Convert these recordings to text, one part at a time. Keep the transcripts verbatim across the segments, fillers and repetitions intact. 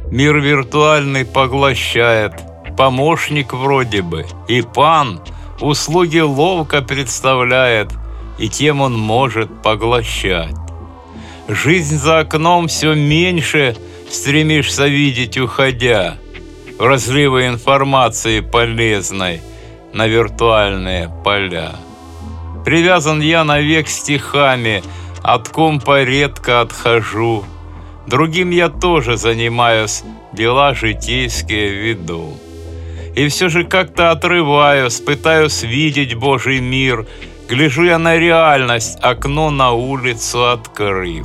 Мир виртуальный поглощает, помощник вроде бы, и пан услуги ловко представляет, и тем он может поглощать. Жизнь за окном все меньше стремишься видеть, уходя в разливы информации полезной на виртуальные поля. Привязан я навек стихами, от компа редко отхожу. Другим я тоже занимаюсь, дела житейские веду. И все же как-то отрываюсь, пытаюсь видеть Божий мир. Гляжу я на реальность, окно на улицу открыв.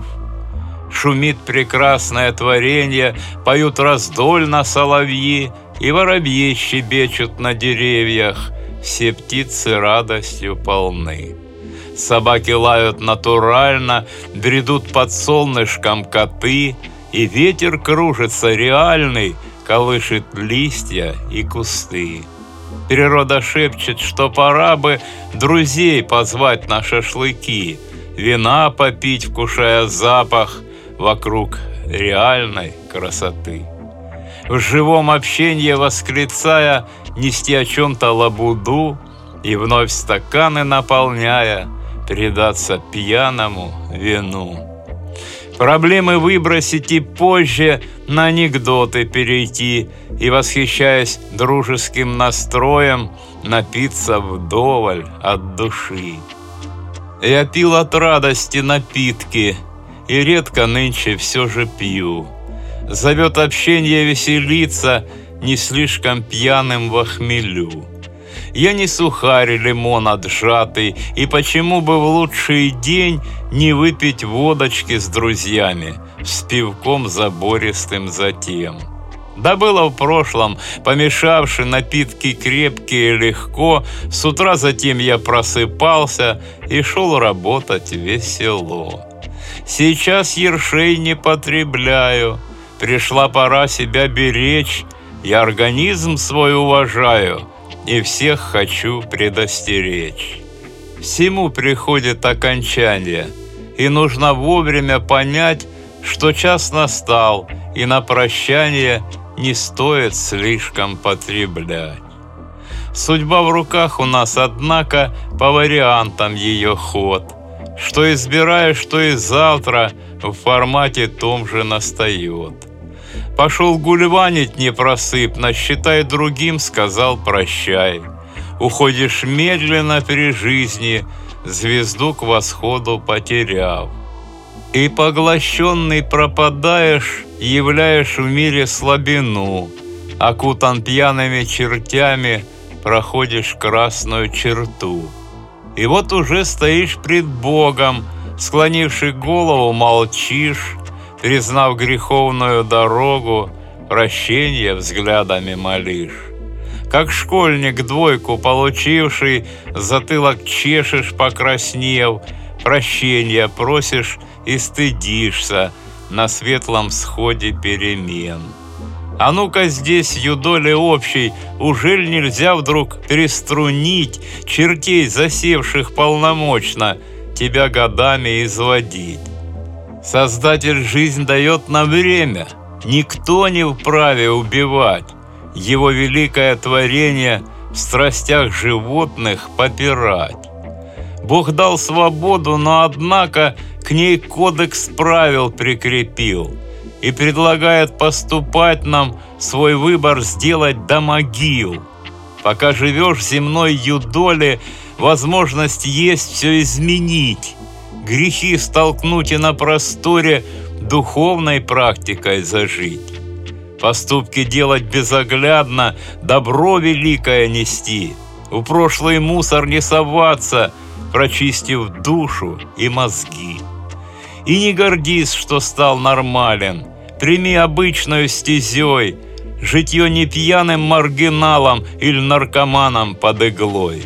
Шумит прекрасное творенье, поют раздольно соловьи, и воробьи щебечут на деревьях, все птицы радостью полны. Собаки лают натурально, бредут под солнышком коты, и ветер кружится реальный, колышет листья и кусты. Природа шепчет, что пора бы друзей позвать на шашлыки, вина попить, вкушая запах вокруг реальной красоты. В живом общении восклицая, нести о чем-то лабуду и вновь стаканы наполняя, предаться пьяному вину. Проблемы выбросить и позже на анекдоты перейти и, восхищаясь дружеским настроем, напиться вдоволь от души. Я пил от радости напитки и редко нынче все же пью. Зовет общение веселиться, не слишком пьяным во хмелю. Я не сухарь, лимон отжатый, и почему бы в лучший день не выпить водочки с друзьями, с пивком забористым затем. Да было в прошлом, помешавши напитки крепкие легко, с утра затем я просыпался и шел работать весело. Сейчас ершей не потребляю, пришла пора себя беречь, я организм свой уважаю и всех хочу предостеречь. Всему приходит окончание, и нужно вовремя понять, что час настал, и на прощание не стоит слишком потреблять. Судьба в руках у нас, однако, по вариантам ее ход. Что избираешь, что и завтра в формате том же настает. Пошел гульванить непросыпно, считай другим, сказал прощай. Уходишь медленно при жизни, звезду к восходу потеряв. И поглощенный пропадаешь, являешь в мире слабину. Окутан пьяными чертями, проходишь красную черту. И вот уже стоишь пред Богом, склонивши голову, молчишь, признав греховную дорогу, прощения взглядами молишь. Как школьник, двойку получивший, затылок чешешь, покраснев, прощения просишь и стыдишься на светлом сходе перемен. А ну-ка здесь, юдоли общей, ужель нельзя вдруг переструнить чертей, засевших полномочно, тебя годами изводить? Создатель жизнь дает на время, никто не вправе убивать. Его великое творение в страстях животных попирать. Бог дал свободу, но однако к ней кодекс правил прикрепил и предлагает поступать нам, свой выбор сделать до могил. Пока живешь в земной юдоле, возможность есть все изменить, грехи столкнуть и на просторе духовной практикой зажить. Поступки делать безоглядно, добро великое нести, в прошлый мусор не соваться, прочистив душу и мозги. И не гордись, что стал нормален, прими обычную стезей, житье не пьяным маргиналом или наркоманом под иглой.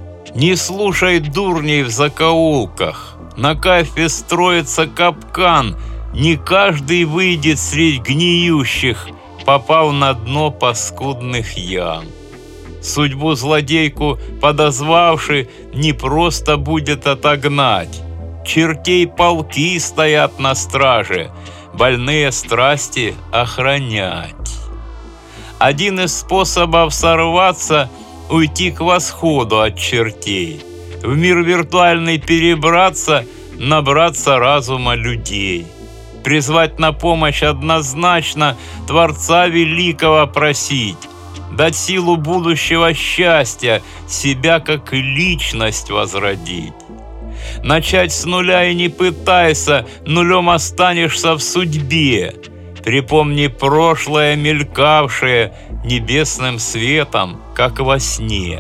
Не слушай дурней в закоулках, на кафе строится капкан, не каждый выйдет средь гниющих, попав на дно паскудных ям. Судьбу злодейку подозвавши, не просто будет отогнать. Чертей полки стоят на страже, больные страсти охранять. Один из способов сорваться – уйти к восходу от чертей, в мир виртуальный перебраться, набраться разума людей, призвать на помощь однозначно Творца Великого просить, дать силу будущего счастья, себя как личность возродить. Начать с нуля и не пытайся, нулем останешься в судьбе. Припомни прошлое, мелькавшее небесным светом, как во сне.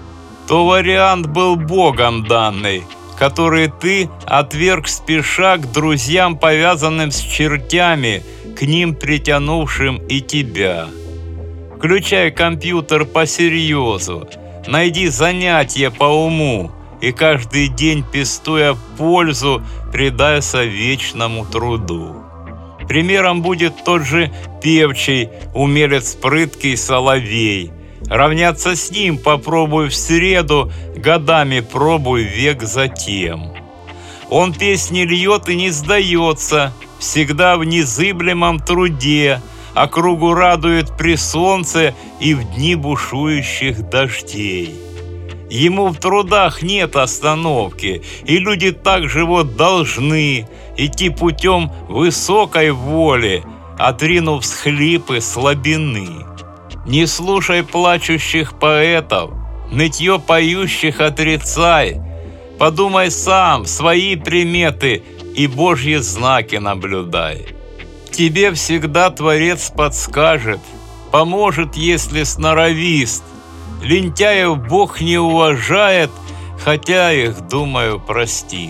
То вариант был Богом данный, который ты отверг спеша к друзьям, повязанным с чертями, к ним притянувшим и тебя. Включай компьютер по-серьезу, найди занятия по уму, и каждый день, пестуя пользу, предайся вечному труду. Примером будет тот же певчий, умелец прыткий соловей. Равняться с ним попробуй в среду, годами пробуй век затем. Он песни льет и не сдается, всегда в незыблемом труде, округу радует при солнце и в дни бушующих дождей. Ему в трудах нет остановки, и люди также вот должны идти путем высокой воли, отринув схлипы слабины. Не слушай плачущих поэтов, нытье поющих отрицай. Подумай сам, свои приметы и Божьи знаки наблюдай. Тебе всегда Творец подскажет, поможет, если сноровист. Лентяев Бог не уважает, хотя их, думаю, простит.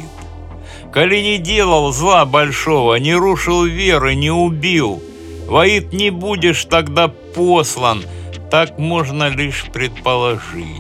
Коли не делал зла большого, не рушил веры, не убил, воит не будешь тогда послан, так можно лишь предположить.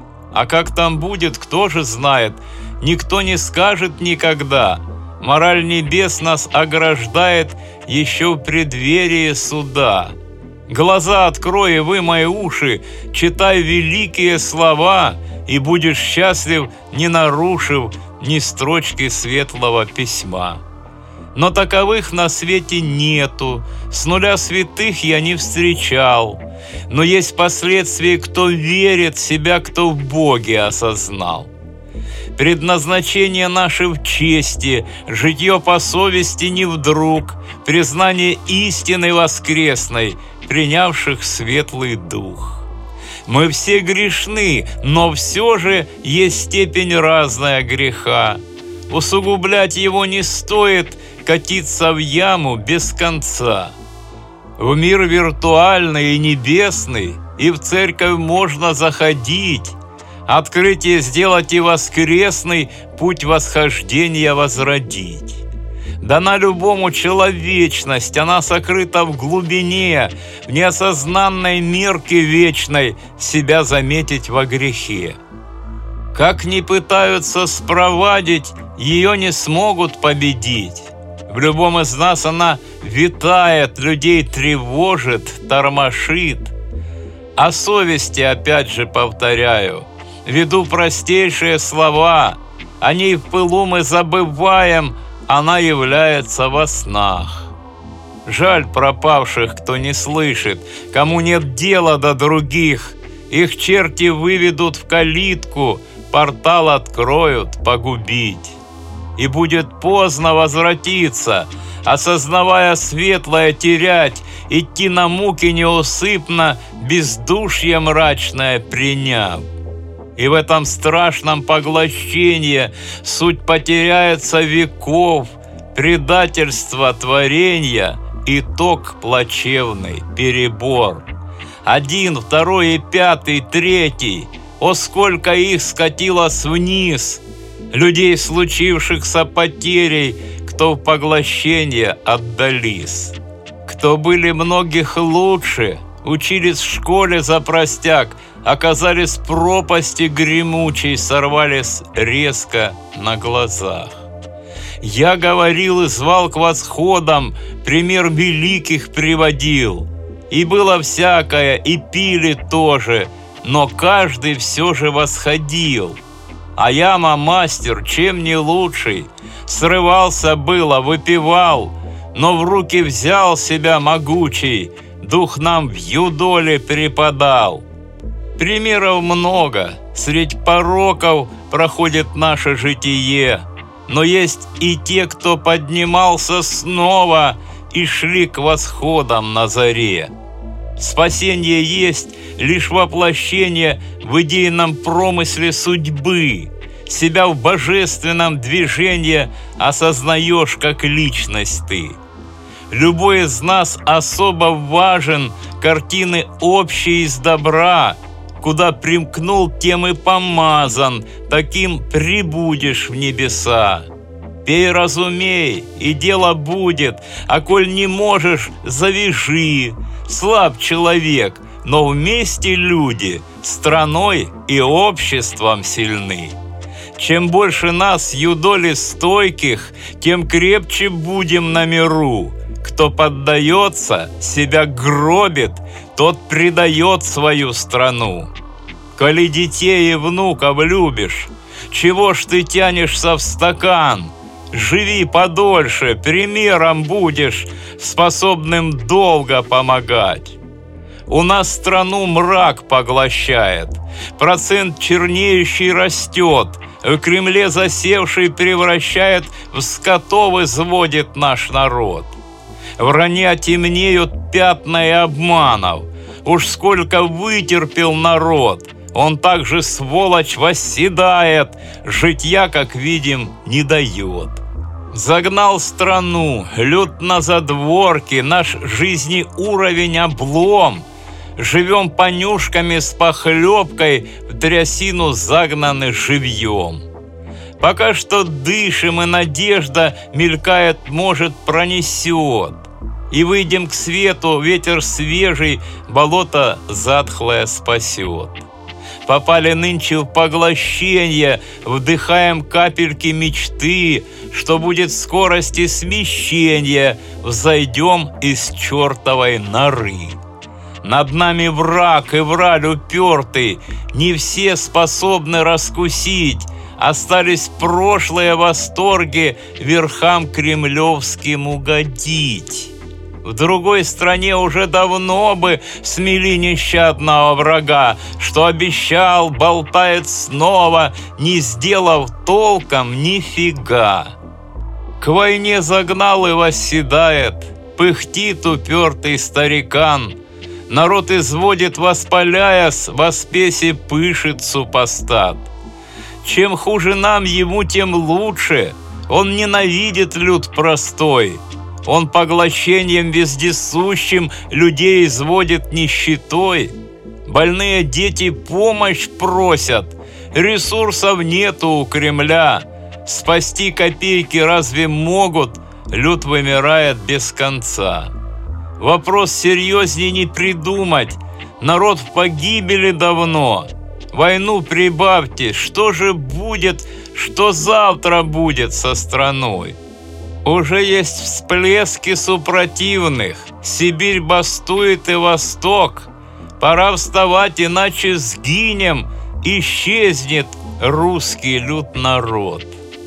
А как там будет, кто же знает, никто не скажет никогда. Мораль небес нас ограждает еще в преддверии суда. Глаза открой и вымой уши, читай великие слова, и будешь счастлив, не нарушив ни строчки светлого письма. Но таковых на свете нету, с нуля святых я не встречал. Но есть последствия, кто верит в себя, кто в Боге осознал. Предназначение наше в чести, житье по совести не вдруг, признание истины воскресной, принявших светлый дух. Мы все грешны, но все же есть степень разная греха. Усугублять его не стоит, катиться в яму без конца. В мир виртуальный и небесный, и в церковь можно заходить, открытие сделать и воскресный путь восхождения возродить. Дана любому человечность, она сокрыта в глубине, в неосознанной мерке вечной себя заметить во грехе. Как ни пытаются спровадить, ее не смогут победить. В любом из нас она витает, людей тревожит, тормошит. О совести опять же повторяю, веду простейшие слова, о ней в пылу мы забываем, она является во снах. Жаль пропавших, кто не слышит, кому нет дела до других. Их черти выведут в калитку, портал откроют погубить. И будет поздно возвратиться, осознавая светлое терять, идти на муки неусыпно, бездушье мрачное приняв. И в этом страшном поглощении суть потеряется веков, предательство творения, итог плачевный, перебор. Один, второй и пятый, третий, о, сколько их скатилось вниз, людей, случившихся потерей, кто в поглощение отдались. Кто были многих лучше, учились в школе за простяк, оказались в пропасти гремучей, сорвались резко на глазах. Я говорил и звал к восходам, пример великих приводил. И было всякое, и пили тоже, но каждый все же восходил. А я, мастер, чем не лучший, срывался было, выпивал, но в руки взял себя могучий, дух нам в юдоле преподал. Примеров много, средь пороков проходит наше житие, но есть и те, кто поднимался снова и шли к восходам на заре. Спасение есть лишь воплощение в идейном промысле судьбы. Себя в божественном движении осознаешь как личность ты. Любой из нас особо важен, картины общие из добра. Куда примкнул, тем и помазан, таким прибудешь в небеса. Пей, разумей, и дело будет, а коль не можешь, завяжи. Слаб человек, но вместе люди страной и обществом сильны. Чем больше нас, юдоли стойких, тем крепче будем на миру. Кто поддается, себя гробит, тот предает свою страну. Коли детей и внуков любишь, чего ж ты тянешься в стакан? Живи подольше, примером будешь, способным долго помогать. У нас страну мрак поглощает, процент чернеющий растет, в Кремле засевший превращает в скотов, изводит наш народ. Вранья темнеют пятна и обманов, уж сколько вытерпел народ, он также, сволочь, восседает, житья, как видим, не дает. Загнал страну, люд на задворки, наш жизни уровень облом. Живем понюшками с похлебкой, в трясину загнаны живьем. Пока что дышим, и надежда мелькает, может, пронесет. И выйдем к свету, ветер свежий, болото затхлое спасет. Попали нынче в поглощение, вдыхаем капельки мечты, что будет скорости смещения, взойдем из чертовой норы. Над нами враг и враль упертый, не все способны раскусить, остались прошлые восторги верхам кремлевским угодить. В другой стране уже давно бы смели нещадного врага, что обещал, болтает снова, не сделав толком нифига. К войне загнал и восседает, пыхтит упертый старикан. Народ изводит, воспаляясь, во спеси пышет супостат. Чем хуже нам, ему тем лучше, он ненавидит люд простой. Он поглощением вездесущим людей изводит нищетой. Больные дети помощь просят, ресурсов нету у Кремля. Спасти копейки разве могут? Люд вымирает без конца. Вопрос серьезней не придумать. Народ в погибели давно. Войну прибавьте, что же будет, что завтра будет со страной? Уже есть всплески супротивных, Сибирь бастует и Восток. Пора вставать, иначе сгинем, исчезнет русский люд народ.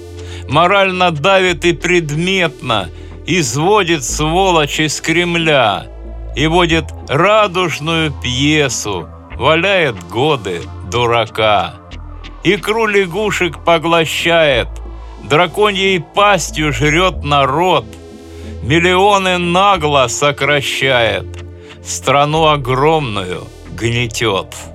Морально давит и предметно, изводит сволочь из Кремля и водит радужную пьесу, валяет годы дурака. Икру лягушек поглощает, драконьей пастью жрет народ, миллионы нагло сокращает, страну огромную гнетет.